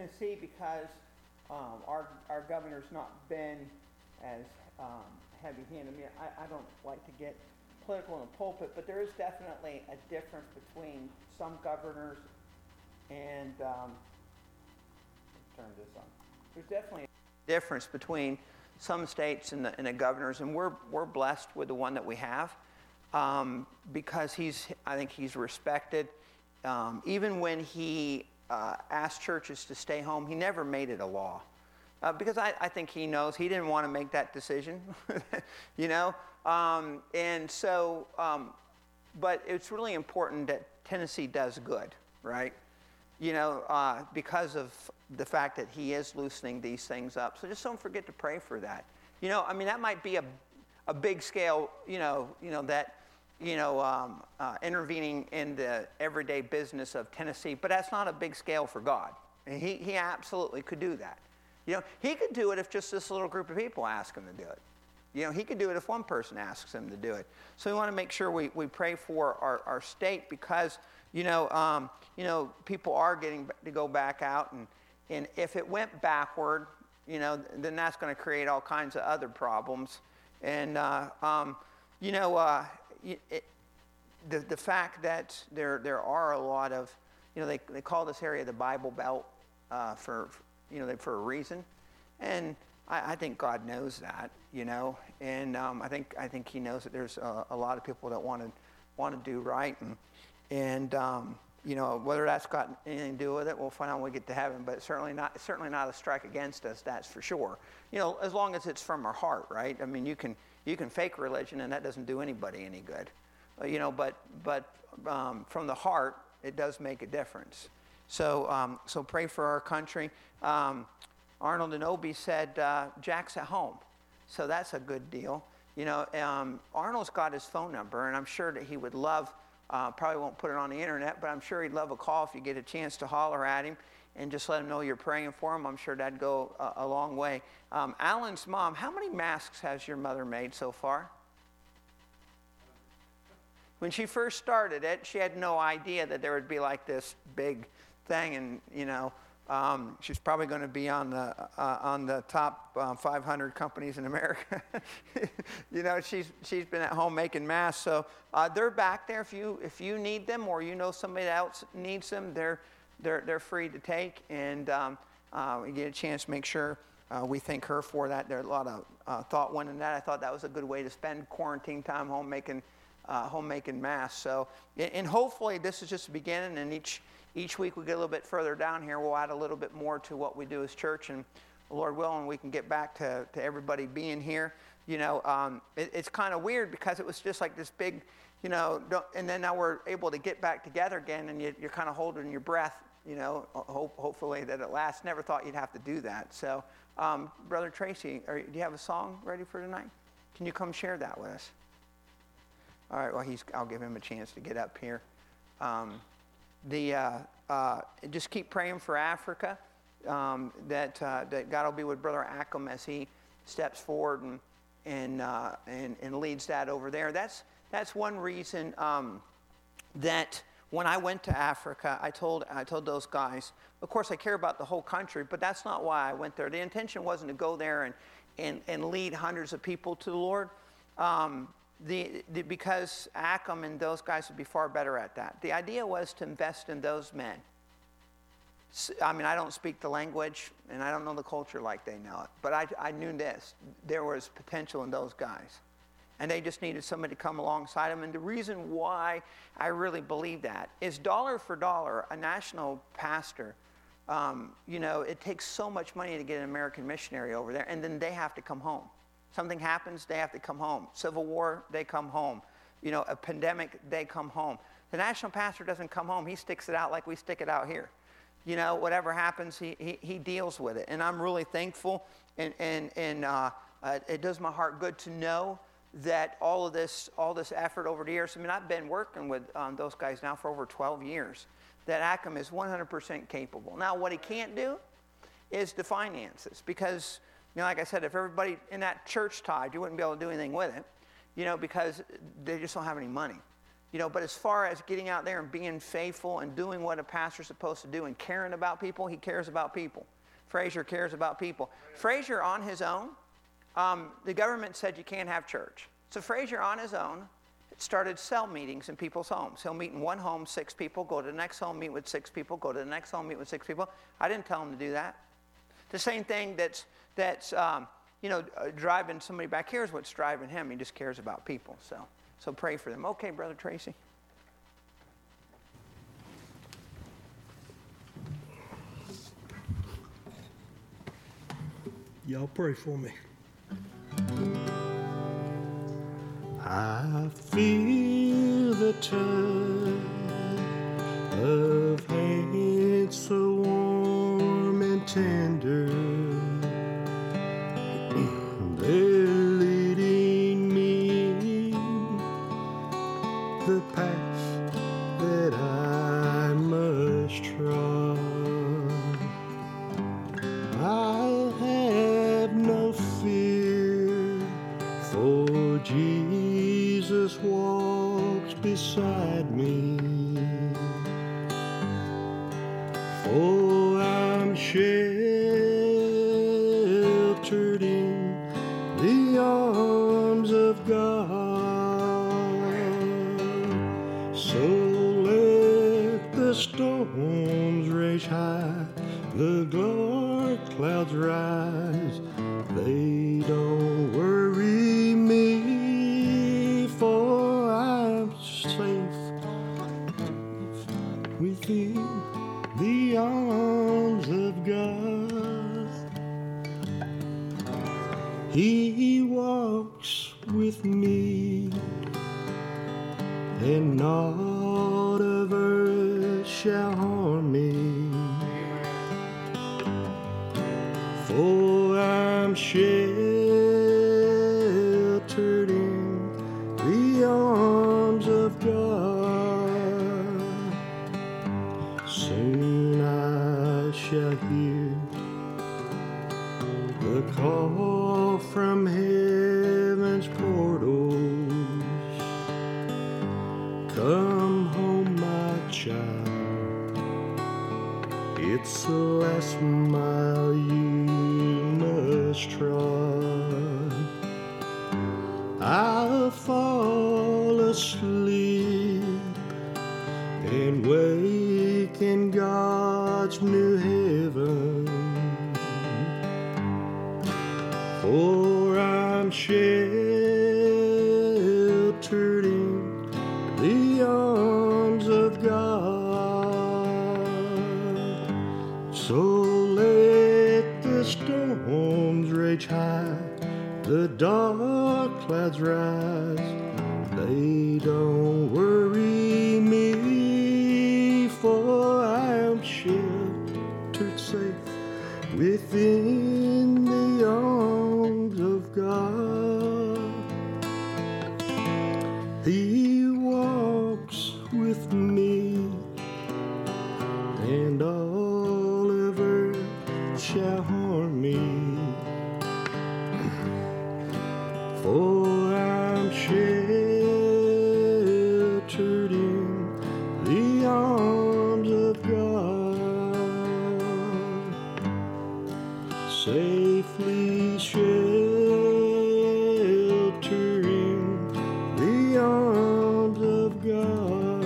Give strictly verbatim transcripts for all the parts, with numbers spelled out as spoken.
Tennessee, because um, our our governor's not been as um, heavy-handed. I mean, I, I don't like to get political in the pulpit, but there is definitely a difference between some governors and um, let's turn this on. There's definitely a difference between some states and the, and the governors, and we're we're blessed with the one that we have um, because he's I think he's respected. Um, even when he uh, asked churches to stay home, he never made it a law. Uh, because I, I think he knows he didn't want to make that decision, you know? Um, and so, um, but it's really important that Tennessee does good, right? You know, uh, because of the fact that he is loosening these things up. So just don't forget to pray for that. You know, I mean, that might be a, a big scale, you know, you know, that, you know, um, uh, intervening in the everyday business of Tennessee, but that's not a big scale for God. And he, he absolutely could do that. You know, he could do it if just this little group of people ask him to do it. You know, he could do it if one person asks him to do it. So we want to make sure we, we pray for our, our state because, you know, um, you know, people are getting to go back out. And, and if it went backward, you know, then that's going to create all kinds of other problems. And, uh, um, you know, uh, it, the, the fact that there, there are a lot of, you know, they, they call this area the Bible Belt uh, for, you know, for a reason. And I, I think God knows that, you know, and um, I think I think He knows that there's a, a lot of people that want to want to do right, and and um, you know, whether that's got anything to do with it, we'll find out when we get to heaven. But it's certainly not certainly not a strike against us, that's for sure. You know, as long as it's from our heart, right? I mean, you can you can fake religion, and that doesn't do anybody any good, uh, you know. But but um, from the heart, it does make a difference. So um, so pray for our country. Um, Arnold and Obi said uh, Jack's at home, so that's a good deal. You know, um, Arnold's got his phone number, and I'm sure that he would love. Uh, probably won't put it on the internet, but I'm sure he'd love a call if you get a chance to holler at him and just let him know you're praying for him. I'm sure that'd go a, a long way. Um, Alan's mom, how many masks has your mother made so far? When she first started it, she had no idea that there would be like this big thing, and you know, um, she's probably going to be on the uh, on the top uh, five hundred companies in America. You know, she's she's been at home making masks, so uh, they're back there. If you if you need them, or you know somebody else needs them, they're they're they're free to take. And um, uh, we get a chance to make sure uh, we thank her for that. There's a lot of uh, thought went in that. I thought that was a good way to spend quarantine time home making uh, home making masks. So, and hopefully this is just the beginning, and each. Each week we get a little bit further down here, we'll add a little bit more to what we do as church, and Lord willing, we can get back to, to everybody being here. You know, um, it, it's kind of weird because it was just like this big, you know, don't, and then now we're able to get back together again, and you, you're kind of holding your breath, you know, hope, hopefully that it lasts. Never thought you'd have to do that. So, um, Brother Tracy, are, do you have a song ready for tonight? Can you come share that with us? All right, well, he's, I'll give him a chance to get up here. Um, The uh, uh, just keep praying for Africa, um, that uh, that God will be with Brother Ackham as he steps forward and and uh, and, and leads that over there. That's that's one reason um, that when I went to Africa, I told I told those guys, of course I care about the whole country, but that's not why I went there. The intention wasn't to go there and and, and lead hundreds of people to the Lord. Um, The, the, because Ackham and those guys would be far better at that. The idea was to invest in those men. I mean, I don't speak the language, and I don't know the culture like they know it, but I, I knew this. There was potential in those guys, and they just needed somebody to come alongside them. And the reason why I really believe that is dollar for dollar, a national pastor, um, you know, it takes so much money to get an American missionary over there, and then they have to come home. Something happens, they have to come home. Civil war, they come home. You know, a pandemic, they come home. The national pastor doesn't come home. He sticks it out like we stick it out here. You know, whatever happens, he he, he deals with it. And I'm really thankful, and and and uh, uh, it does my heart good to know that all of this all this effort over the years. I mean, I've been working with um, those guys now for over twelve years. That Ackham is one hundred percent capable. Now, what he can't do is the finances, because you know, like I said, if everybody in that church tied, you wouldn't be able to do anything with it, you know, because they just don't have any money. You know, but as far as getting out there and being faithful and doing what a pastor's supposed to do and caring about people, he cares about people. Frazier cares about people. Frazier on his own, um, the government said you can't have church. So Frazier on his own started cell meetings in people's homes. He'll meet in one home, six people, go to the next home, meet with six people, go to the next home, meet with six people. I didn't tell him to do that. The same thing that's, that's um, you know, uh, driving somebody back here is what's driving him. He just cares about people. So, so pray for them. Okay, Brother Tracy. Y'all pray for me. I feel the touch of hands so warm and tender. They're leading me the path that I must trod. I have no fear, for Jesus walks beside me. For I'm sheltered in the arms of God. So let the storms rage high, the dark clouds rise, they don't worry me, for I'm safe within the arms of God. He walks with me, and naught of earth shall harm me. For I'm sheltered in the arms of God. Soon I shall hear the call from heaven's portals. Come home, my child. It's the last mile you must trod. I'll fall asleep and wake in God's new heaven. For I'm sheltered in the arms of God. So let the storms rage high, the dark clouds rise, they don't worry me, for I am sheltered safe within the arms of God. He walks with me, and all of earth shall harm me. For I'm sheltered in the arms of God, safely sheltered in the arms of God.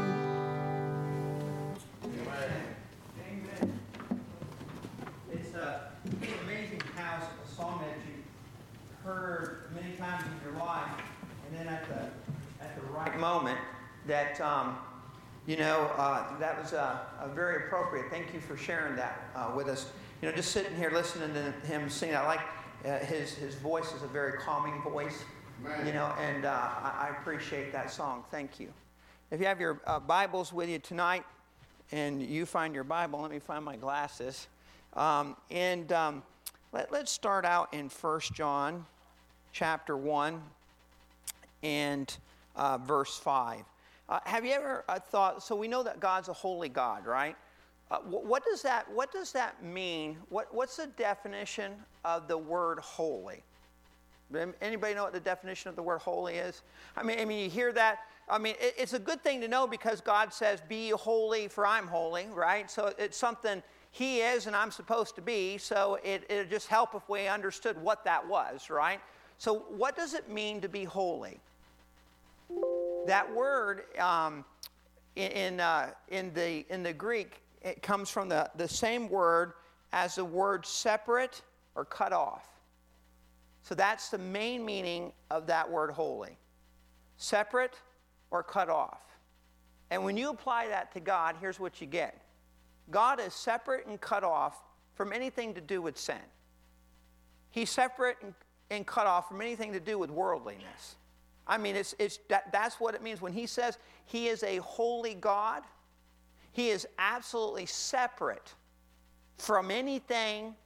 Amen. It's uh, amazing how a song that you heard many times in your life, and then at the at the right moment, that um, you know uh, that was uh, a very appropriate. Thank you for sharing that uh, with us. You know, just sitting here listening to him sing, I like uh, his his voice is a very calming voice. Man. You know, and uh, I, I appreciate that song. Thank you. If you have your uh, Bibles with you tonight, and you find your Bible, let me find my glasses, um, and um, let, let's start out in First John. Chapter one and uh, verse five. Uh, have you ever uh, thought, so we know that God's a holy God, right? Uh, wh- what does that What does that mean? What What's the definition of the word holy? Anybody know what the definition of the word holy is? I mean, I mean, you hear that, I mean, it, it's a good thing to know because God says, be holy for I'm holy, right? So it's something he is and I'm supposed to be, so it it'd just help if we understood what that was, right? So what does it mean to be holy? That word um, in, in, uh, in, the, in the Greek, it comes from the, the same word as the word separate or cut off. So that's the main meaning of that word holy. Separate or cut off. And when you apply that to God, here's what you get. God is separate and cut off from anything to do with sin. He's separate and, and cut off from anything to do with worldliness. I mean, it's, it's, that, that's what it means. When he says he is a holy God, he is absolutely separate from anything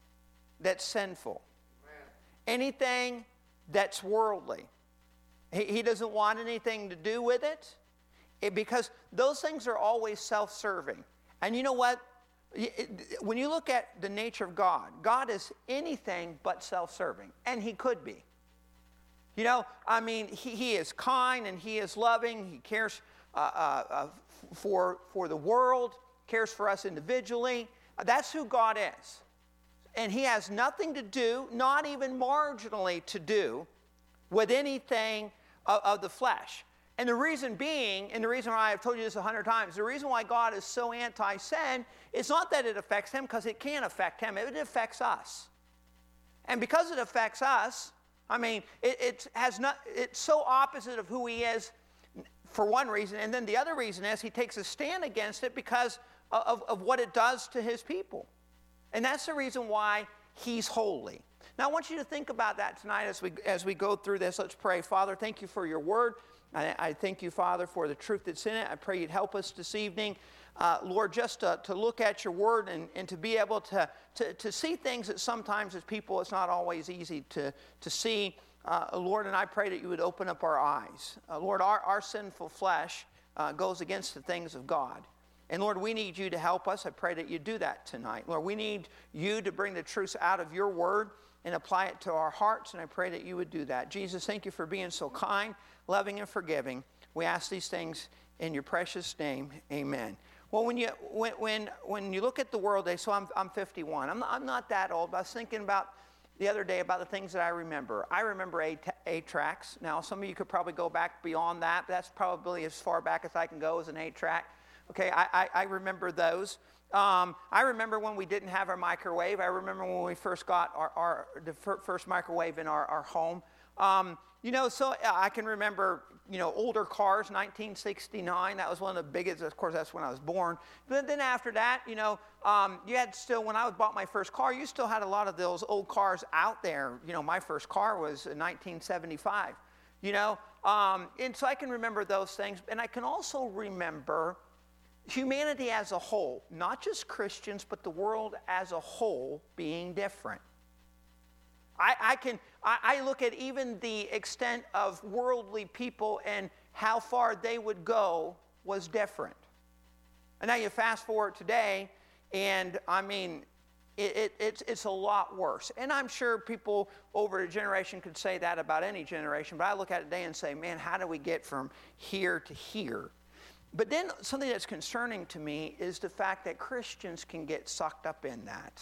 that's sinful. Amen. Anything that's worldly. He, he doesn't want anything to do with it, it because those things are always self-serving. And you know what? When you look at the nature of God, God is anything but self-serving, and he could be. You know, I mean, he, he is kind and he is loving. He cares uh, uh, uh, for, for the world, cares for us individually. That's who God is. And he has nothing to do, not even marginally to do, with anything of, of the flesh. And the reason being, and the reason why I've told you this a hundred times, the reason why God is so anti-sin, it's not that it affects him, because it can't affect him. It affects us. And because it affects us, I mean, it, it has not, it's so opposite of who he is for one reason. And then the other reason is he takes a stand against it because of, of what it does to his people. And that's the reason why he's holy. Now, I want you to think about that tonight as we, as we go through this. Let's pray. Father, thank you for your word. I, I thank you, Father, for the truth that's in it. I pray you'd help us this evening, uh, Lord, just to, to look at your word and, and to be able to, to, to see things that sometimes as people it's not always easy to, to see. Uh, Lord, and I pray that you would open up our eyes. Uh, Lord, our, our sinful flesh uh, goes against the things of God. And Lord, we need you to help us. I pray that you do that tonight. Lord, we need you to bring the truth out of your word and apply it to our hearts, and I pray that you would do that. Jesus, thank you for being so kind, loving, and forgiving. We ask these things in your precious name. Amen. Well, when you when when, when you look at the world day, so I'm I'm fifty-one. I'm not, I'm not that old, but I was thinking about the other day about the things that I remember. I remember eight, eight tracks. Now, some of you could probably go back beyond that, but that's probably as far back as I can go as an eight track. Okay, I, I, I remember those. Um, I remember when we didn't have our microwave. I remember when we first got our, our the first microwave in our, our home. Um, you know, so I can remember, you know, older cars, nineteen sixty-nine. That was one of the biggest. Of course, that's when I was born. But then after that, you know, um, you had still, when I bought my first car, you still had a lot of those old cars out there. You know, my first car was in nineteen seventy-five, you know. Um, and so I can remember those things. And I can also remember humanity as a whole, not just Christians, but the world as a whole being different. I, I can I, I look at even the extent of worldly people and how far they would go was different. And now you fast forward today, and I mean, it, it, it's, it's a lot worse. And I'm sure people over a generation could say that about any generation, but I look at it today and say, man, how do we get from here to here? But then something that's concerning to me is the fact that Christians can get sucked up in that.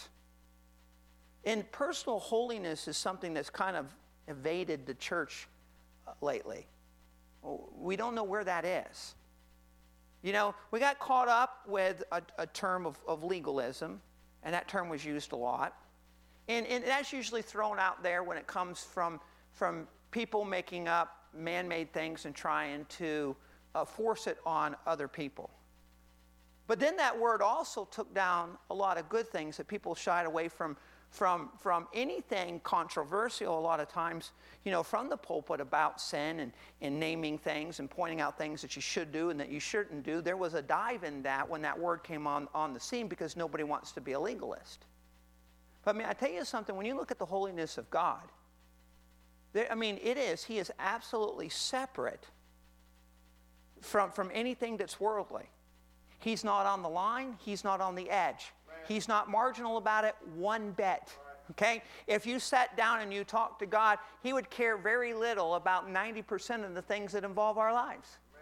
And personal holiness is something that's kind of evaded the church uh, lately. We don't know where that is. You know, we got caught up with a, a term of, of legalism, and that term was used a lot. And, and that's usually thrown out there when it comes from, from people making up man-made things and trying to uh, force it on other people. But then that word also took down a lot of good things that people shied away from From, from anything controversial a lot of times, you know, from the pulpit about sin and, and naming things and pointing out things that you should do and that you shouldn't do. There was a dive in that when that word came on, on the scene because nobody wants to be a legalist. But I mean, I tell you something, when you look at the holiness of God, there, I mean, it is, he is absolutely separate from, from anything that's worldly. He's not on the line, he's not on the edge. He's not marginal about it one bit, okay? If you sat down and you talked to God, he would care very little about ninety percent of the things that involve our lives.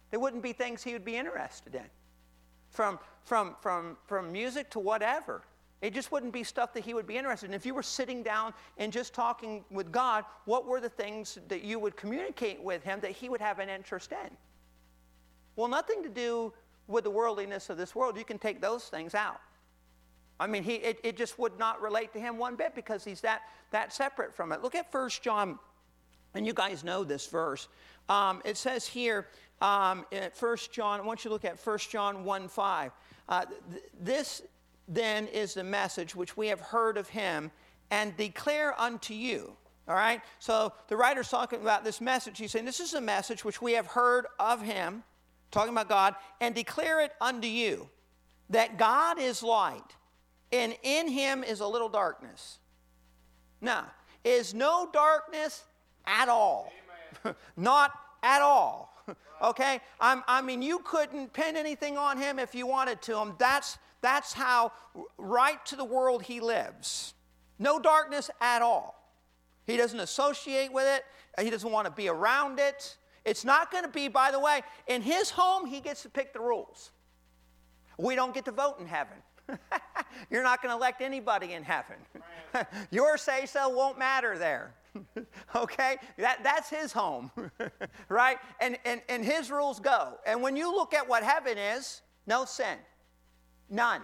They wouldn't be things he would be interested in. From, from, from, from music to whatever. It just wouldn't be stuff that he would be interested in. If you were sitting down and just talking with God, what were the things that you would communicate with him that he would have an interest in? Well, nothing to do with the worldliness of this world. You can take those things out. I mean, he, it, it just would not relate to him one bit because he's that, that separate from it. Look at First John, and you guys know this verse. Um, it says here um, in First John, I want you to look at First John one five. Uh, th- this then is the message which we have heard of him and declare unto you. All right? So the writer's talking about this message. He's saying, this is a message which we have heard of him, talking about God, and declare it unto you, that God is light, and in him is a little darkness. Now, is no darkness at all. Not at all. Okay? I'm, I mean, you couldn't pin anything on him if you wanted to him. That's, that's how right to the world he lives. No darkness at all. He doesn't associate with it. He doesn't want to be around it. It's not going to be, by the way, in his home, he gets to pick the rules. We don't get to vote in heaven. You're not going to elect anybody in heaven. Your say-so won't matter there. Okay? That, that's his home. Right? And, and, and his rules go. And when you look at what heaven is, no sin. None.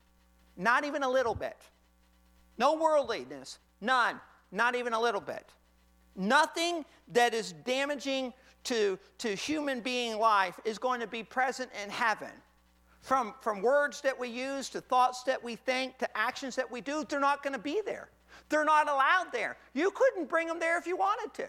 Not even a little bit. No worldliness. None. Not even a little bit. Nothing that is damaging to, to human being life is going to be present in heaven. From, from words that we use, to thoughts that we think, to actions that we do, they're not going to be there. They're not allowed there. You couldn't bring them there if you wanted to.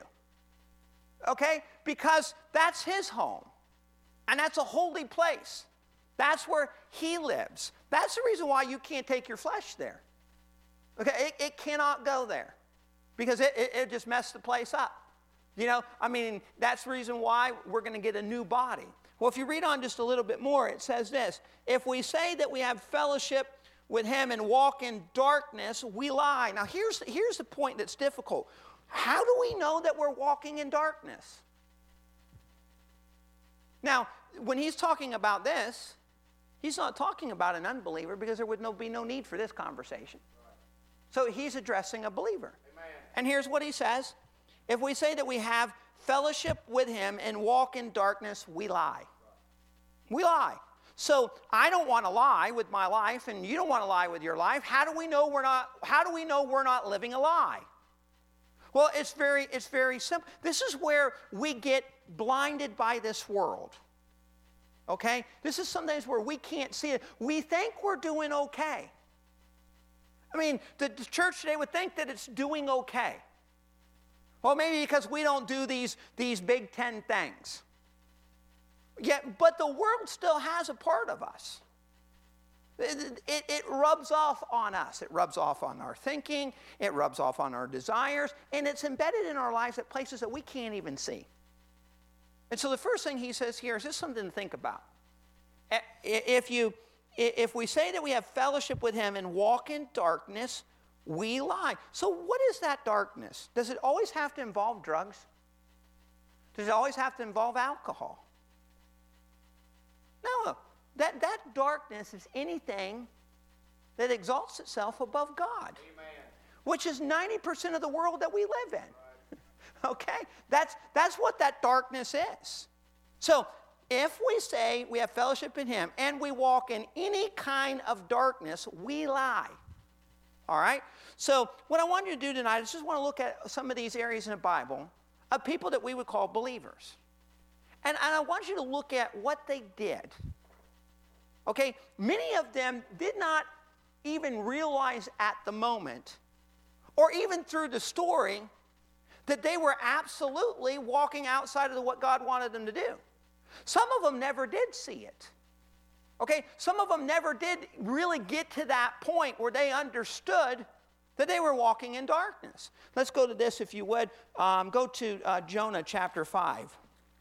Okay? Because that's his home. And that's a holy place. That's where he lives. That's the reason why you can't take your flesh there. Okay? It, it cannot go there. Because it, it, it just messed the place up. You know, I mean, that's the reason why we're going to get a new body. Well, if you read on just a little bit more, it says this. If we say that we have fellowship with him and walk in darkness, we lie. Now, here's, here's the point that's difficult. How do we know that we're walking in darkness? Now, when he's talking about this, he's not talking about an unbeliever because there would no, be no need for this conversation. So he's addressing a believer. Amen. And here's what he says. If we say that we have fellowship with him and walk in darkness, we lie. We lie. So I don't want to lie with my life, and you don't want to lie with your life. How do we know we're not, how do we know we're not living a lie? Well, it's very, it's very simple. This is where we get blinded by this world. Okay? This is sometimes where we can't see it. We think we're doing okay. I mean, the, the church today would think that it's doing okay. Well, maybe because we don't do these, these big ten things. Yeah, but the world still has a part of us. It, it, it rubs off on us. It rubs off on our thinking. It rubs off on our desires. And it's embedded in our lives at places that we can't even see. And so the first thing he says here is just something to think about. If, you, if we say that we have fellowship with him and walk in darkness, we lie. So what is that darkness? Does it always have to involve drugs? Does it always have to involve alcohol? No. That, that darkness is anything that exalts itself above God. Amen. Which is ninety percent of the world that we live in. Right. Okay? That's, that's what that darkness is. So if we say we have fellowship in him and we walk in any kind of darkness, we lie. All right? So what I want you to do tonight is just want to look at some of these areas in the Bible of people that we would call believers. And, and I want you to look at what they did. Okay? Many of them did not even realize at the moment, or even through the story, that they were absolutely walking outside of what God wanted them to do. Some of them never did see it. Okay? Some of them never did really get to that point where they understood that they were walking in darkness. Let's go to this, if you would. Um, go to uh, Jonah chapter five.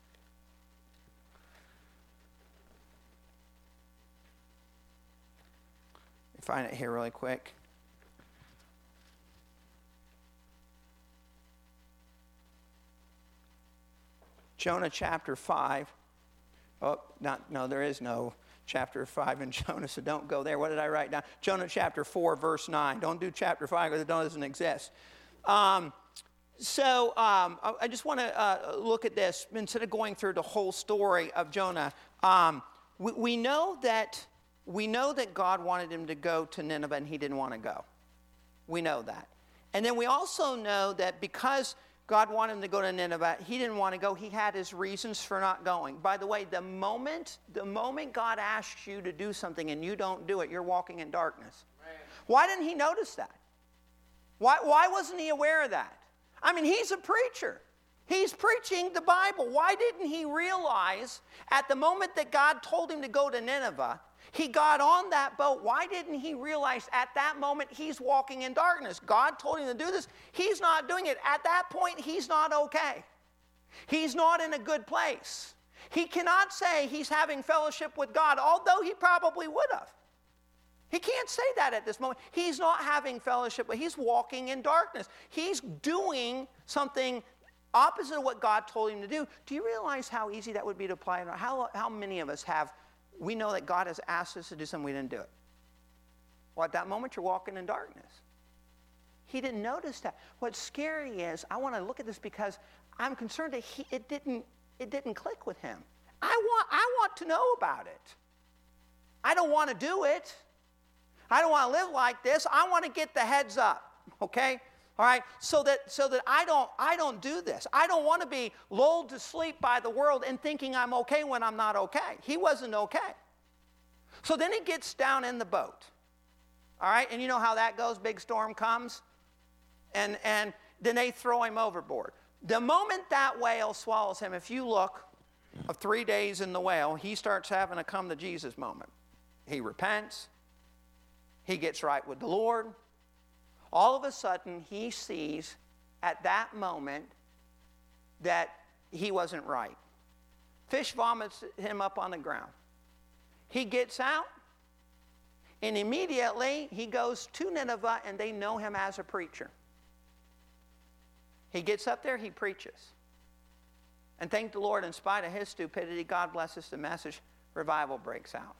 Find it here really quick. Jonah chapter five, Oh, not, no, there is no chapter five in Jonah, so don't go there. What did I write down? Jonah chapter four, verse nine. Don't do chapter five because it doesn't exist. Um, so um, I, I just want to uh, look at this instead of going through the whole story of Jonah. Um, we, we know that we know that God wanted him to go to Nineveh and he didn't want to go. We know that. And then we also know that because God wanted him to go to Nineveh, he didn't want to go. He had his reasons for not going. By the way, the moment, the moment God asks you to do something and you don't do it, you're walking in darkness. Right. Why didn't he notice that? Why, why wasn't he aware of that? I mean, he's a preacher. He's preaching the Bible. Why didn't he realize at the moment that God told him to go to Nineveh, he got on that boat? Why didn't he realize at that moment he's walking in darkness? God told him to do this. He's not doing it. At that point, he's not okay. He's not in a good place. He cannot say he's having fellowship with God, although he probably would have. He can't say that at this moment. He's not having fellowship, but he's walking in darkness. He's doing something opposite of what God told him to do. Do you realize how easy that would be to apply? How, how many of us have, we know that God has asked us to do something, we didn't do it. Well, at that moment, you're walking in darkness. He didn't notice that. What's scary is, I want to look at this because I'm concerned that he, it, didn't, it didn't click with him. I want, I want to know about it. I don't want to do it. I don't want to live like this. I want to get the heads up, okay? All right, so that so that I don't I don't do this. I don't want to be lulled to sleep by the world and thinking I'm okay when I'm not okay. He wasn't okay. So then he gets down in the boat. All right, and you know how that goes. Big storm comes, and and then they throw him overboard. The moment that whale swallows him, if you look of three days in the whale, he starts having a come to Jesus moment. He repents. He gets right with the Lord. All of a sudden, he sees at that moment that he wasn't right. Fish vomits him up on the ground. He gets out, and immediately he goes to Nineveh, and they know him as a preacher. He gets up there, he preaches. And thank the Lord, in spite of his stupidity, God blesses the message, revival breaks out.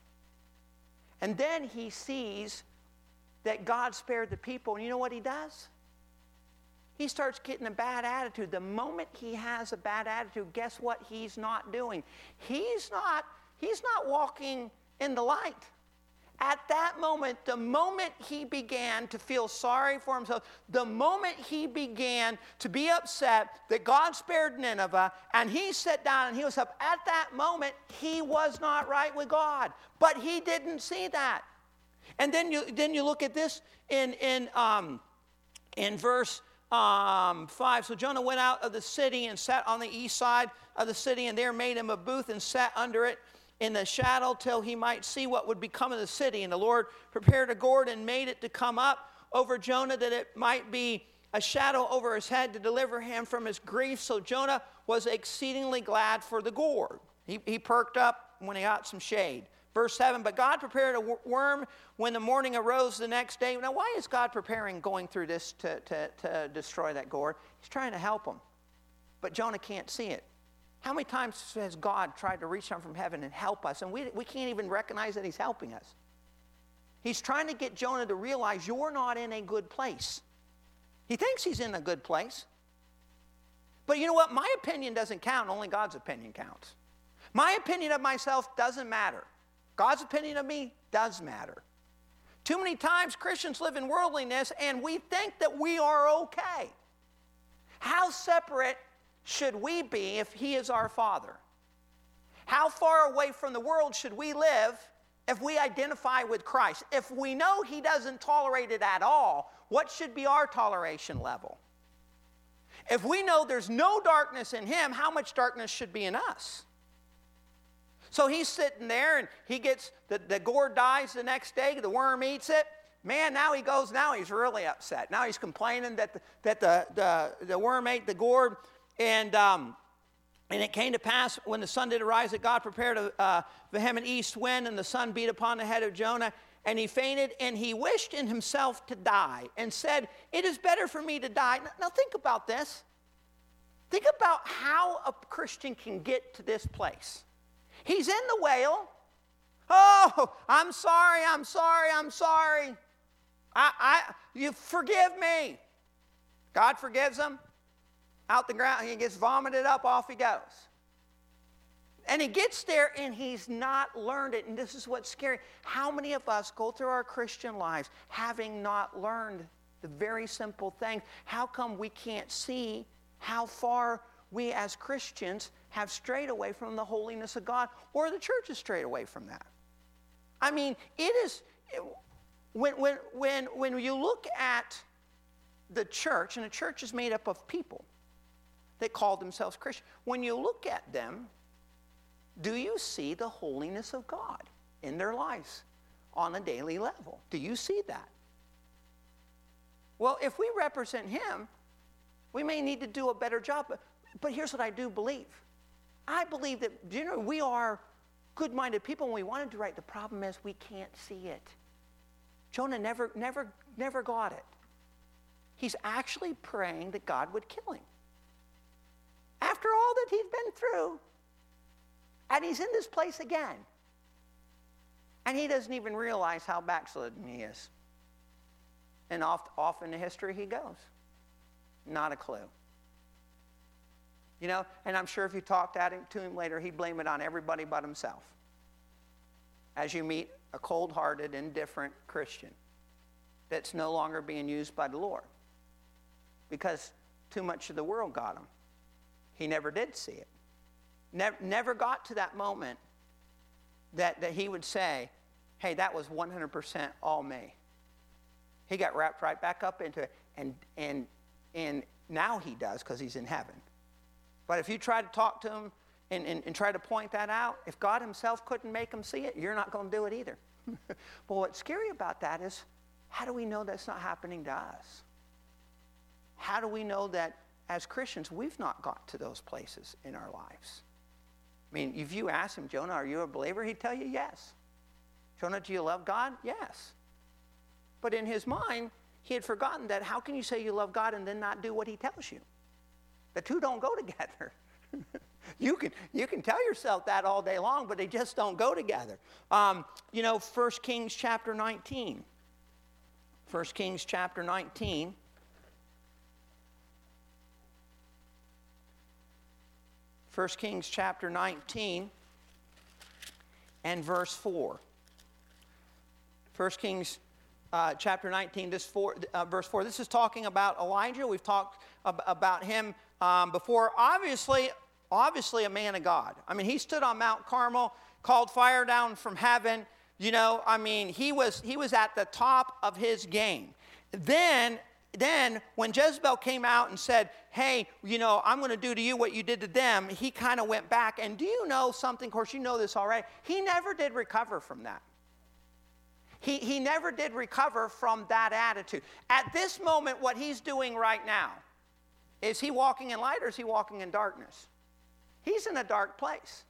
And then he sees that God spared the people. And you know what he does? He starts getting a bad attitude. The moment he has a bad attitude, guess what he's not doing? He's not, he's not walking in the light. At that moment, the moment he began to feel sorry for himself, the moment he began to be upset that God spared Nineveh, and he sat down and he was up, at that moment, he was not right with God. But he didn't see that. And then you then you look at this in in um, in verse um, five. So Jonah went out of the city and sat on the east side of the city, and there made him a booth and sat under it in the shadow till he might see what would become of the city. And the Lord prepared a gourd and made it to come up over Jonah, that it might be a shadow over his head to deliver him from his grief. So Jonah was exceedingly glad for the gourd. He, he perked up when he got some shade. Verse seven, but God prepared a worm when the morning arose the next day. Now, why is God preparing going through this to, to, to destroy that gourd? He's trying to help him. But Jonah can't see it. How many times has God tried to reach down from heaven and help us, and we, we can't even recognize that he's helping us? He's trying to get Jonah to realize you're not in a good place. He thinks he's in a good place. But you know what? My opinion doesn't count. Only God's opinion counts. My opinion of myself doesn't matter. God's opinion of me does matter. Too many times Christians live in worldliness and we think that we are okay. How separate should we be if he is our Father? How far away from the world should we live if we identify with Christ? If we know he doesn't tolerate it at all, what should be our toleration level? If we know there's no darkness in him, how much darkness should be in us? So he's sitting there and he gets, the, the gourd dies the next day, the worm eats it. Man, now he goes, now he's really upset. Now he's complaining that the, that the, the, the worm ate the gourd. And, um, and it came to pass when the sun did arise that God prepared a uh, vehement east wind, and the sun beat upon the head of Jonah. And he fainted, and he wished in himself to die, and said, it is better for me to die. Now, now think about this. Think about how a Christian can get to this place. He's in the whale. Oh, I'm sorry, I'm sorry, I'm sorry. I, I, you forgive me. God forgives him. Out the ground, he gets vomited up, off he goes. And he gets there and he's not learned it. And this is what's scary. How many of us go through our Christian lives having not learned the very simple things? How come we can't see how far we as Christians have strayed away from the holiness of God, or the church has strayed away from that? I mean, it is, it, when, when, when, when you look at the church, and the church is made up of people that call themselves Christian. When you look at them, do you see the holiness of God in their lives on a daily level? Do you see that? Well, if we represent him, we may need to do a better job. But, but here's what I do believe. I believe that, you know, we are good-minded people and we want to do right. The problem is we can't see it. Jonah never, never, never got it. He's actually praying that God would kill him. After all that he's been through, and he's in this place again. And he doesn't even realize how backslidden he is. And off, off into history he goes. Not a clue. You know, and I'm sure if you talked at him, to him later, he'd blame it on everybody but himself. As you meet a cold-hearted, indifferent Christian that's no longer being used by the Lord. Because too much of the world got him. He never did see it. Never, never got to that moment that, that he would say, hey, that was one hundred percent all me. He got wrapped right back up into it. And, and, and now he does because he's in heaven. But if you try to talk to him and, and, and try to point that out, if God himself couldn't make him see it, you're not going to do it either. But what's scary about that is, how do we know that's not happening to us? How do we know that as Christians, we've not got to those places in our lives? I mean, if you ask him, Jonah, are you a believer? He'd tell you yes. Jonah, do you love God? Yes. But in his mind, he had forgotten that how can you say you love God and then not do what he tells you? The two don't go together. you, can, you can tell yourself that all day long, but they just don't go together. Um, you know, First Kings chapter nineteen. First Kings chapter nineteen. First Kings chapter nineteen and verse four. First Kings uh, chapter nineteen, this four, uh, verse four. This is talking about Elijah. We've talked ab- about him um, before. Obviously, obviously a man of God. I mean, he stood on Mount Carmel, called fire down from heaven. You know, I mean, he was he was at the top of his game. Then. Then, when Jezebel came out and said, hey, you know, I'm going to do to you what you did to them, he kind of went back. And do you know something? Of course, you know this already. He never did recover from that. He, he never did recover from that attitude. At this moment, what he's doing right now, is he walking in light or is he walking in darkness? He's in a dark place.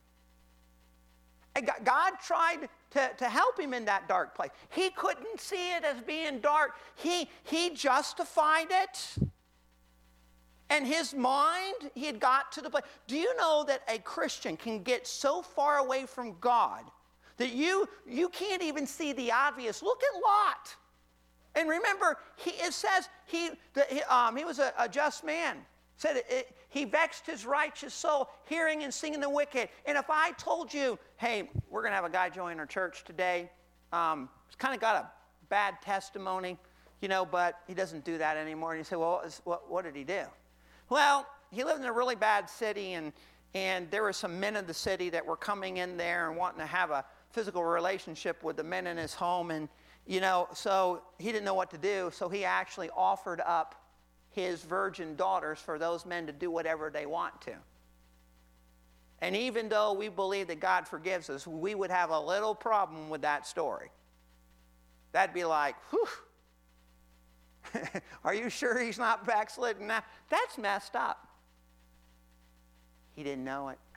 God tried to, to help him in that dark place. He couldn't see it as being dark. He, he justified it. And his mind, he had got to the place. Do you know that a Christian can get so far away from God that you, you can't even see the obvious? Look at Lot. And remember, he, it says he, the, he, um, he was a, a just man. It said it, it, he vexed his righteous soul, hearing and seeing the wicked. And if I told you, hey, we're going to have a guy join our church today. Um, he's kind of got a bad testimony, you know, but he doesn't do that anymore. And you say, well, what, what did he do? Well, he lived in a really bad city, and, and there were some men of the city that were coming in there and wanting to have a physical relationship with the men in his home. And, you know, so he didn't know what to do. So he actually offered up his virgin daughters for those men to do whatever they want to. And even though we believe that God forgives us, we would have a little problem with that story. That'd be like, whew, are you sure he's not backslidden now? That's messed up. He didn't know it.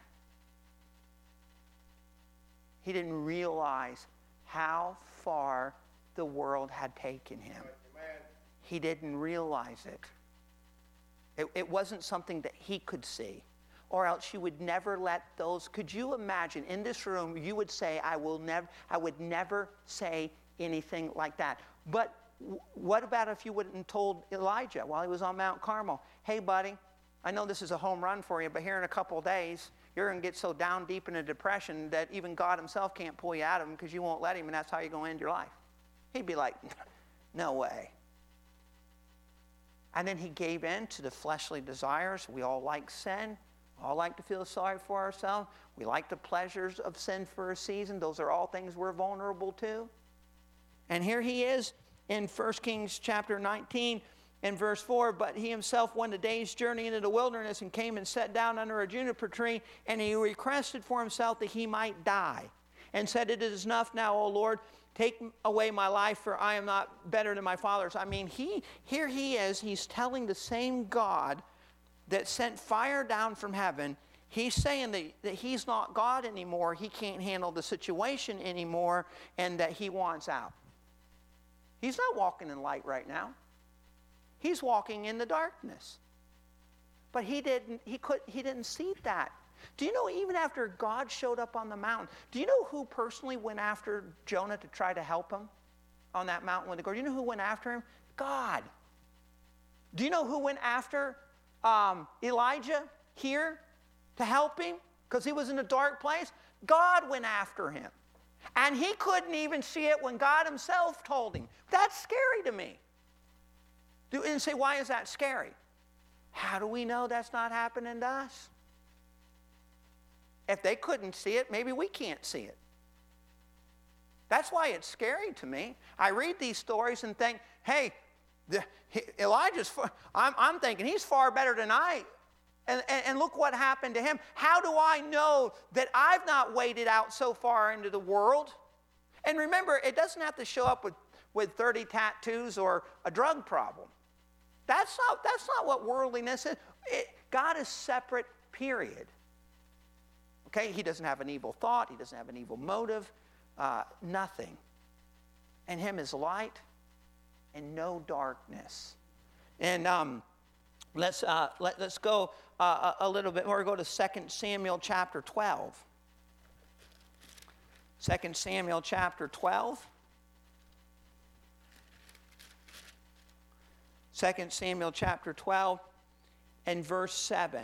He didn't realize how far the world had taken him. He didn't realize it. It, it wasn't something that he could see. or else you would never let those. Could you imagine in this room, you would say, I will never, I would never say anything like that. But w- what about if you wouldn't have told Elijah while he was on Mount Carmel, hey, buddy, I know this is a home run for you, but here in a couple of days, you're going to get so down deep in a depression that even God himself can't pull you out of him because you won't let him, and that's how you're going to end your life. He'd be like, no way. And then he gave in to the fleshly desires. We all like sin. We all like to feel sorry for ourselves. We like the pleasures of sin for a season. Those are all things we're vulnerable to. And here he is in First Kings chapter nineteen and verse four. But he himself went a day's journey into the wilderness and came and sat down under a juniper tree. And he requested for himself that he might die. And said, it is enough now, O Lord. Take away my life, for I am not better than my fathers. I mean, he here he is. He's telling the same God that sent fire down from heaven. He's saying that, that he's not God anymore. He can't handle the situation anymore, and that he wants out. He's not walking in light right now. He's walking in the darkness. But he didn't, he could, he didn't see that. Do you know, even after God showed up on the mountain, do you know who personally went after Jonah to try to help him on that mountain with the God? Do you know who went after him? God. Do you know who went after um, Elijah here to help him? Because he was in a dark place. God went after him. And he couldn't even see it when God himself told him. That's scary to me. And say, why is that scary? How do we know that's not happening to us? If they couldn't see it, maybe we can't see it. That's why it's scary to me. I read these stories and think, hey, the, he, Elijah's, far, I'm, I'm thinking he's far better than I. And, and, and look what happened to him. How do I know that I've not waded out so far into the world? And remember, it doesn't have to show up with, with thirty tattoos or a drug problem. That's not, that's not what worldliness is. It, God is separate, period. Okay, he doesn't have an evil thought. He doesn't have an evil motive. Uh, nothing. And him is light and no darkness. And um, let's, uh, let, let's go uh, a, a little bit more. Go to Second Samuel chapter twelve. Second Samuel chapter twelve. Second Samuel chapter twelve and verse seven.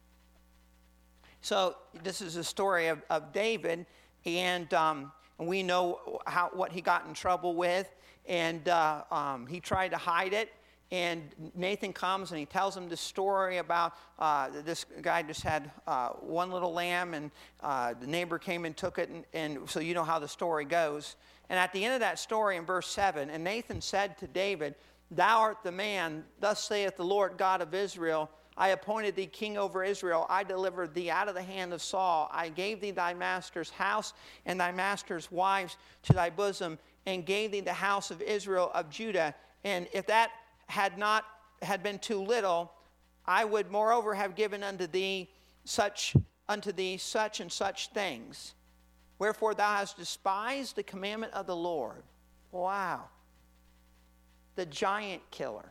So this is a story of, of David, and um, we know how what he got in trouble with, and uh, um, he tried to hide it. And Nathan comes and he tells him this story about uh, this guy just had uh, one little lamb, and uh, the neighbor came and took it, and, and so you know how the story goes. And at the end of that story in verse seven, and Nathan said to David, "Thou art the man, thus saith the Lord God of Israel, I appointed thee king over Israel. I delivered thee out of the hand of Saul. I gave thee thy master's house and thy master's wives to thy bosom, and gave thee the house of Israel of Judah. And if that had not had been too little, I would moreover have given unto thee such unto thee such and such things. Wherefore thou hast despised the commandment of the Lord." Wow. The giant killer.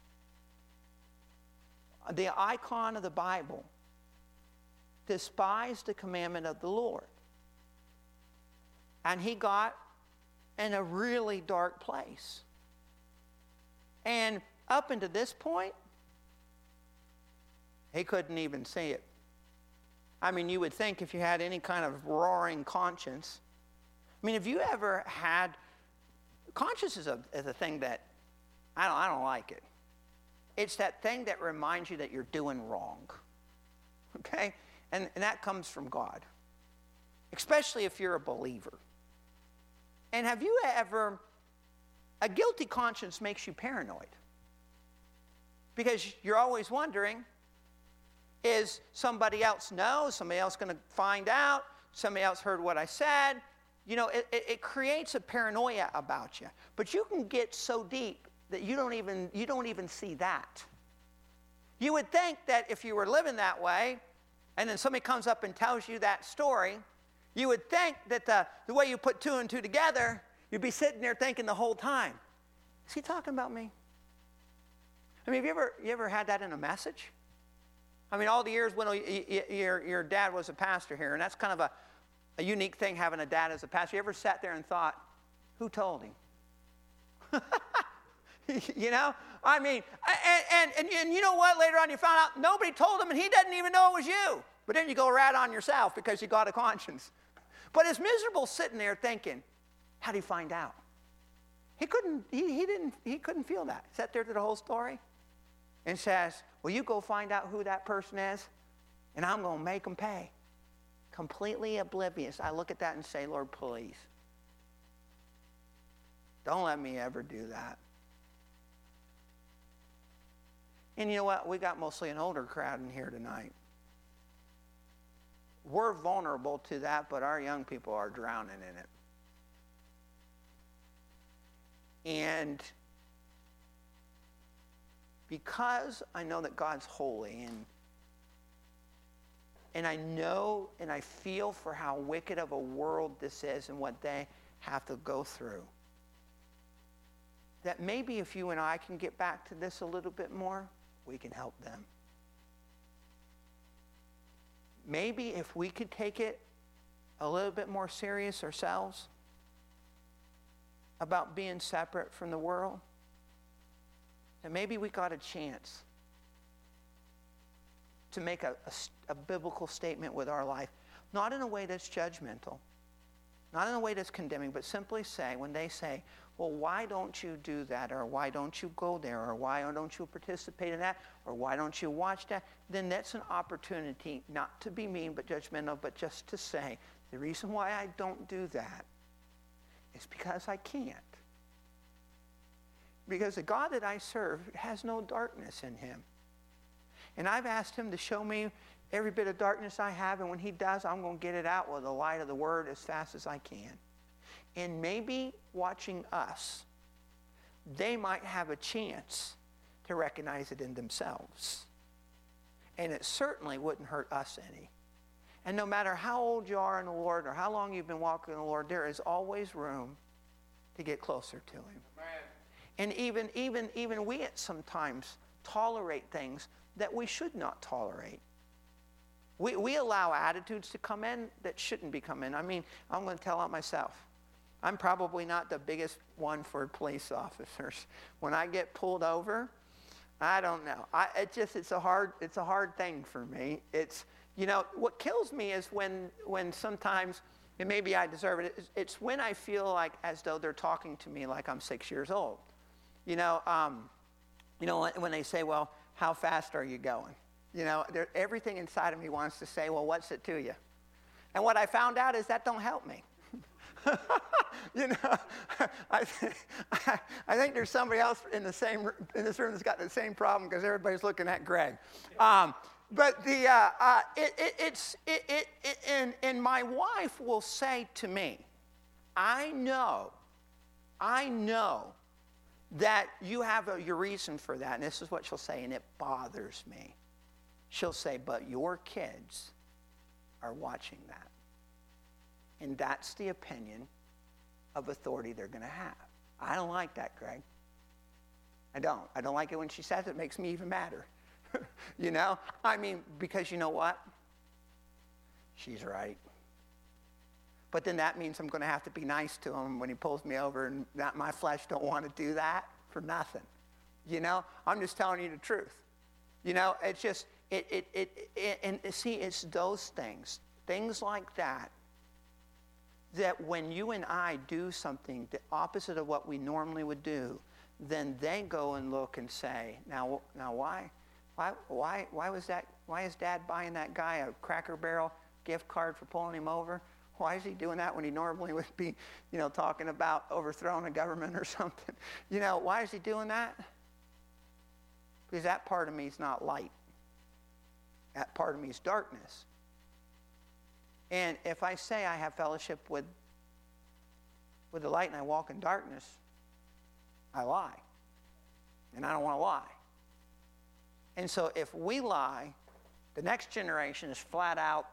The icon of the Bible, despised the commandment of the Lord. And he got in a really dark place. And up until this point, he couldn't even see it. I mean, you would think if you had any kind of roaring conscience. I mean, have you ever had, conscience is a, is a thing that, I don't, I don't like it. It's that thing that reminds you that you're doing wrong, okay? And, and that comes from God, especially if you're a believer. And have you ever, a guilty conscience makes you paranoid, because you're always wondering, is somebody else know? Somebody else going to find out? Somebody else heard what I said? You know, it, it, it creates a paranoia about you. But you can get so deep that you don't even you don't even see that. You would think that if you were living that way, and then somebody comes up and tells you that story, you would think that the, the way you put two and two together, you'd be sitting there thinking the whole time, is he talking about me? I mean, have you ever you ever had that in a message? I mean, all the years when your, your dad was a pastor here, and that's kind of a, a unique thing, having a dad as a pastor. You ever sat there and thought, who told him? You know? I mean, and, and, and, and you know what? Later on you found out nobody told him, and he doesn't even know it was you. But then you go rat on yourself because you got a conscience. But it's miserable sitting there thinking, how do you find out? He couldn't, he, he didn't, he couldn't feel that. He sat there to the whole story and says, well, you go find out who that person is, and I'm going to make them pay. Completely oblivious. I look at that and say, Lord, please. Don't let me ever do that. And you know what? We got mostly an older crowd in here tonight. We're vulnerable to that, but our young people are drowning in it. And because I know that God's holy, and and I know and I feel for how wicked of a world this is and what they have to go through, that maybe if you and I can get back to this a little bit more, we can help them. Maybe if we could take it a little bit more serious ourselves about being separate from the world, then maybe we got a chance to make a, a, a biblical statement with our life. Not in a way that's judgmental, not in a way that's condemning, but simply say, when they say, well, why don't you do that? Or why don't you go there? Or why don't you participate in that? Or why don't you watch that? Then that's an opportunity not to be mean but judgmental, but just to say, the reason why I don't do that is because I can't. Because the God that I serve has no darkness in him. And I've asked him to show me every bit of darkness I have, and when he does, I'm going to get it out with the light of the word as fast as I can. And maybe watching us, they might have a chance to recognize it in themselves. And it certainly wouldn't hurt us any. And no matter how old you are in the Lord or how long you've been walking in the Lord, there is always room to get closer to him. Amen. And even, even, even we at sometimes tolerate things that we should not tolerate. We, we allow attitudes to come in that shouldn't be coming in. I mean, I'm going to tell out myself. I'm probably not the biggest one for police officers. When I get pulled over, I don't know. I, it just, it's a hard, it's a hard thing for me. It's, you know, what kills me is when, when sometimes, and maybe I deserve it, it's, it's when I feel like as though they're talking to me like I'm six years old. You know, um, you know, when they say, well, how fast are you going? You know, everything inside of me wants to say, well, what's it to you? And what I found out is that don't help me. You know, I, th- I think there's somebody else in the same in this room that's got the same problem because everybody's looking at Greg. Um, but the uh, uh, it, it, it's it, it, it and and my wife will say to me, I know, I know that you have a, your reason for that, and this is what she'll say, and it bothers me. She'll say, but your kids are watching that. And that's the opinion of authority they're going to have. I don't like that, Greg. I don't. I don't like it when she says it. It makes me even madder. You know? I mean, because you know what? She's right. But then that means I'm going to have to be nice to him when he pulls me over, and that my flesh don't want to do that for nothing. You know? I'm just telling you the truth. You know, it's just, it, it, it, it and see, it's those things, things like that, that when you and I do something the opposite of what we normally would do, then they go and look and say, now, now why, why, why, why was that? Why is Dad buying that guy a Cracker Barrel gift card for pulling him over? Why is he doing that when he normally would be, you know, talking about overthrowing a government or something? You know, why is he doing that? Because that part of me is not light. That part of me is darkness. And if I say I have fellowship with, with the light and I walk in darkness, I lie. And I don't want to lie. And so if we lie, the next generation is flat out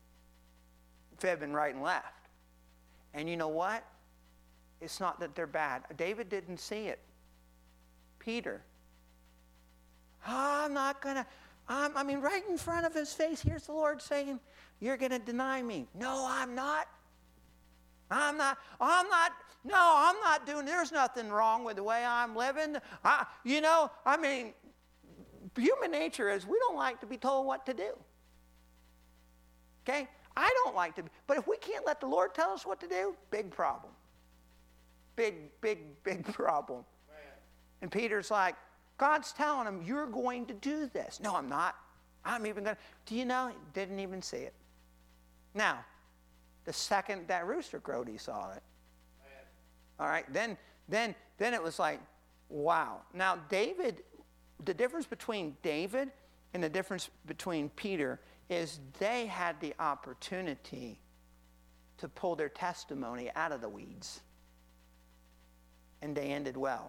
fibbing right and left. And you know what? It's not that they're bad. David didn't see it. Peter. Oh, I'm not going to, Um, I mean, right in front of his face, here's the Lord saying, you're going to deny me. No, I'm not. I'm not, I'm not, no, I'm not doing, there's nothing wrong with the way I'm living. I, you know, I mean, human nature is we don't like to be told what to do. Okay? I don't like to be, but if we can't let the Lord tell us what to do, big problem. Big, big, big problem. Man. And Peter's like, God's telling him, you're going to do this. No, I'm not. I'm even going to. Do you know? He didn't even see it. Now, the second that rooster crowed, he saw it. Man. All right, then, then, then it was like, wow. Now, David, the difference between David and the difference between Peter is they had the opportunity to pull their testimony out of the weeds. And they ended well.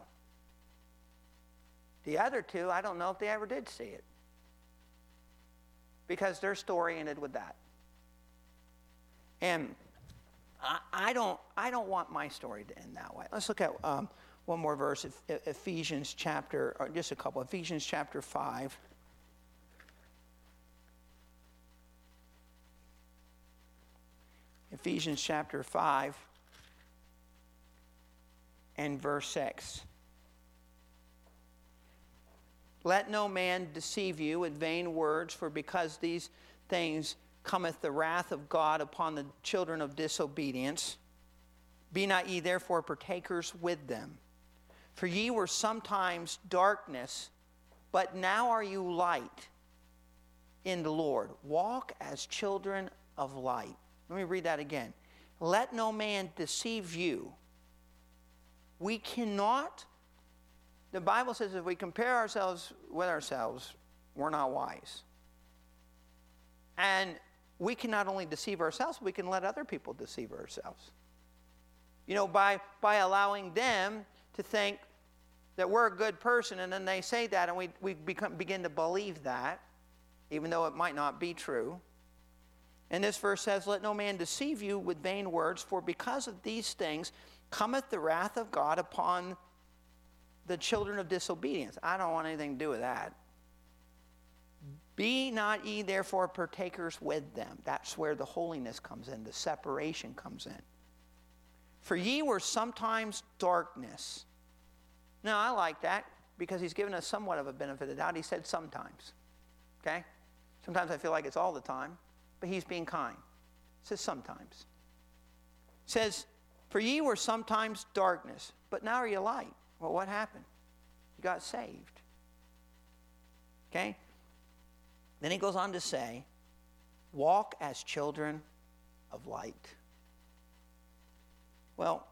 The other two, I don't know if they ever did see it. Because their story ended with that. And I, I don't I don't want my story to end that way. Let's look at um, one more verse, Ephesians chapter, or just a couple, Ephesians chapter five. Ephesians chapter five and verse six. Let no man deceive you with vain words, for because these things cometh the wrath of God upon the children of disobedience. Be not ye therefore partakers with them. For ye were sometimes darkness, but now are you light in the Lord. Walk as children of light. Let me read that again. Let no man deceive you. We cannot, the Bible says if we compare ourselves with ourselves, we're not wise. And we can not only deceive ourselves, we can let other people deceive ourselves. You know, by, by allowing them to think that we're a good person, and then they say that, and we, we become, begin to believe that, even though it might not be true. And this verse says, let no man deceive you with vain words, for because of these things cometh the wrath of God upon the children of disobedience. I don't want anything to do with that. Be not ye therefore partakers with them. That's where the holiness comes in, the separation comes in. For ye were sometimes darkness. Now, I like that because he's given us somewhat of a benefit of the doubt. He said sometimes. Okay? Sometimes I feel like it's all the time, but he's being kind. He says sometimes. He says, for ye were sometimes darkness, but now are you light. Well, what happened? You got saved. Okay? Then he goes on to say, walk as children of light. Well,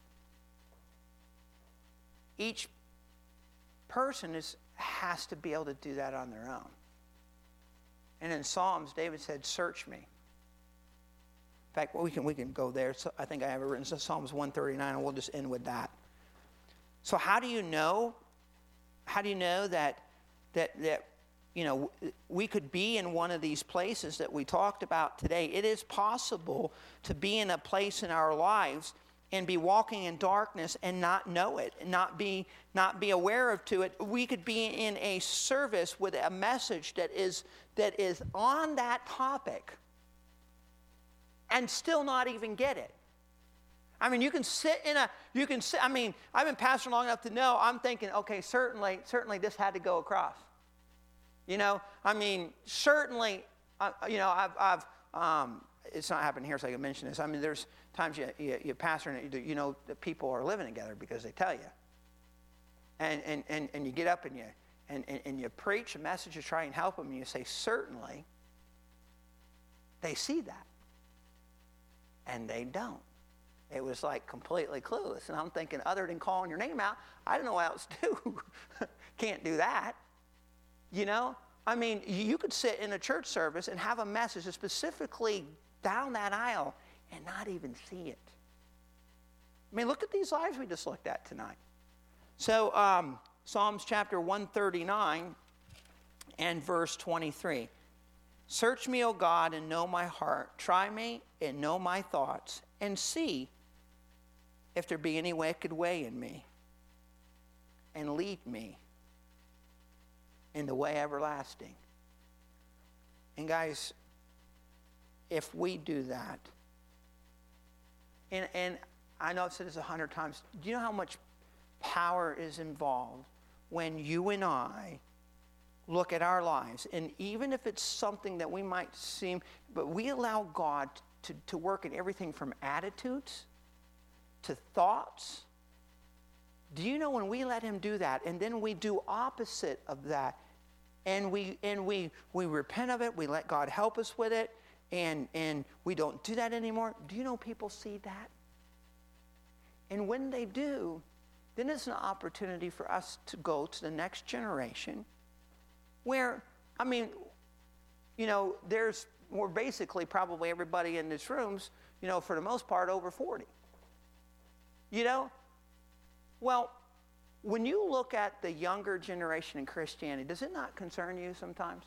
each person is, has to be able to do that on their own. And in Psalms, David said, search me. In fact, well, we can we can go there. So I think I have it written. So Psalms one thirty-nine, and we'll just end with that. So how do you know? How do you know that that that you know we could be in one of these places that we talked about today? It is possible to be in a place in our lives and be walking in darkness and not know it, and not be not be aware of to it. We could be in a service with a message that is that is on that topic and still not even get it. I mean, you can sit in a, you can sit, I mean, I've been pastoring long enough to know, I'm thinking, okay, certainly, certainly this had to go across. You know, I mean, certainly, uh, you know, I've, I've um, it's not happening here, so I can mention this. I mean, there's times you, you, you pastor and you, you know that people are living together because they tell you. And, and, and, and you get up and you, and, and, and you preach a message to try and help them, and you say, certainly, they see that. And they don't. It was like completely clueless. And I'm thinking, other than calling your name out, I don't know what else to do. Can't do that. You know? I mean, you could sit in a church service and have a message specifically down that aisle and not even see it. I mean, look at these lives we just looked at tonight. So, um, Psalms chapter one thirty-nine and verse twenty-three. Search me, O God, and know my heart. Try me and know my thoughts, and see if there be any wicked way in me, and lead me in the way everlasting. And guys, if we do that, and, and I know I've said this a hundred times, do you know how much power is involved when you and I look at our lives? And even if it's something that we might seem, but we allow God to, to work in everything from attitudes to thoughts. Do you know when we let him do that, and then we do opposite of that, and we and we we repent of it, we let God help us with it, and and we don't do that anymore? Do you know people see that? And when they do, then it's an opportunity for us to go to the next generation where, I mean, you know, there's, we're basically probably everybody in this room's, you know, for the most part, over forty. You know? Well, when you look at the younger generation in Christianity, does it not concern you sometimes?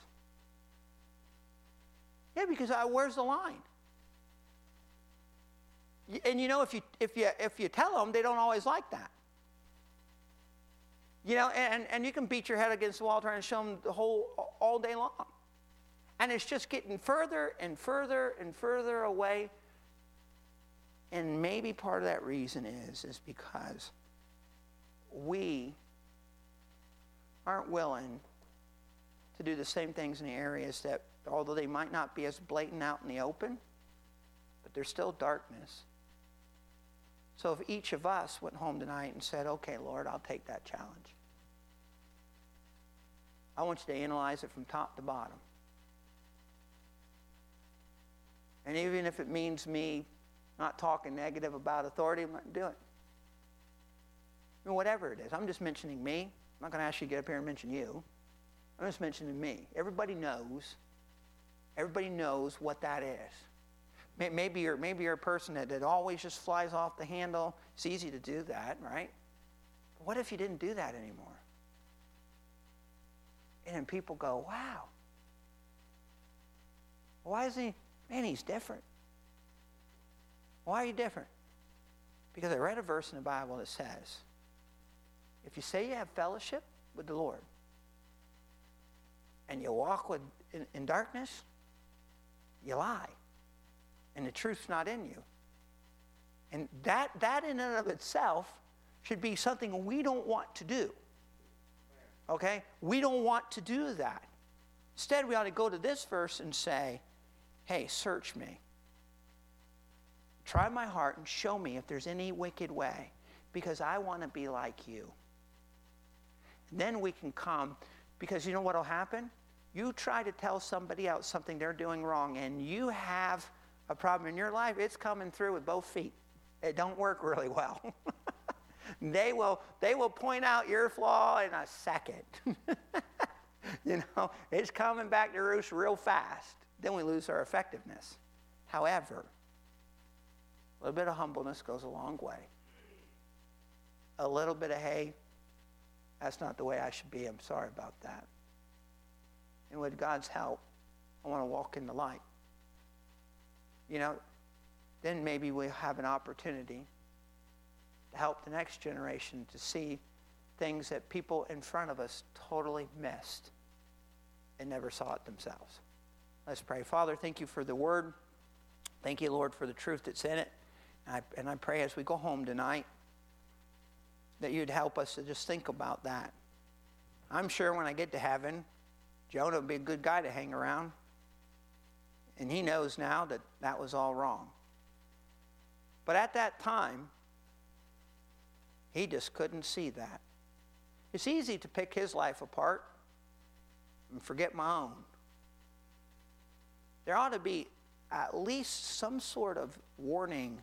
Yeah, because uh, where's the line? And you know, if you if you if you tell them, they don't always like that. You know, and, and you can beat your head against the wall trying to show them the whole all day long. And it's just getting further and further and further away. And maybe part of that reason is, is because we aren't willing to do the same things in the areas that, although they might not be as blatant out in the open, but there's still darkness. So if each of us went home tonight and said, okay, Lord, I'll take that challenge. I want you to analyze it from top to bottom. And even if it means me not talking negative about authority, I'm not going to do it. I mean, whatever it is. I'm just mentioning me. I'm not going to ask you to get up here and mention you. I'm just mentioning me. Everybody knows. Everybody knows what that is. Maybe you're, maybe you're a person that, that always just flies off the handle. It's easy to do that, right? But what if you didn't do that anymore? And then people go, wow. Why is he, man, he's different. Why are you different? Because I read a verse in the Bible that says, if you say you have fellowship with the Lord and you walk with in, in darkness, you lie. And the truth's not in you. And that, that in and of itself should be something we don't want to do. Okay? We don't want to do that. Instead, we ought to go to this verse and say, hey, search me. Try my heart and show me if there's any wicked way, because I want to be like you. And then we can come, because you know what will happen? You try to tell somebody else something they're doing wrong, and you have a problem in your life, it's coming through with both feet. It don't work really well. they will they will point out your flaw in a second. You know, it's coming back to roost real fast. Then we lose our effectiveness. However, a little bit of humbleness goes a long way. A little bit of, hey, that's not the way I should be. I'm sorry about that. And with God's help, I want to walk in the light. You know, then maybe we'll have an opportunity to help the next generation to see things that people in front of us totally missed and never saw it themselves. Let's pray. Father, thank you for the word. Thank you, Lord, for the truth that's in it. And I, and I pray as we go home tonight that you'd help us to just think about that. I'm sure when I get to heaven, Jonah would be a good guy to hang around. And he knows now that that was all wrong. But at that time, he just couldn't see that. It's easy to pick his life apart and forget my own. There ought to be at least some sort of warning.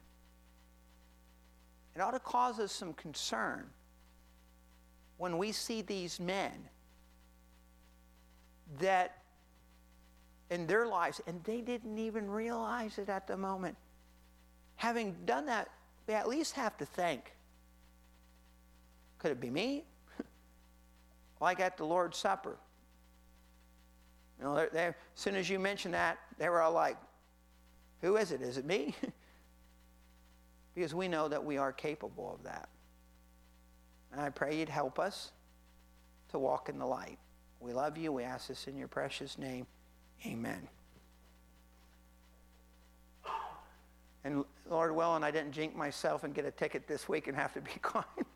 It ought to cause us some concern when we see these men that in their lives, and they didn't even realize it at the moment. Having done that, we at least have to think, could it be me? Like at the Lord's Supper. You know, they're, they're, as soon as you mentioned that, they were all like, who is it? Is it me? Because we know that we are capable of that. And I pray you'd help us to walk in the light. We love you. We ask this in your precious name. Amen. And Lord willing, I didn't jinx myself and get a ticket this week and have to be gone.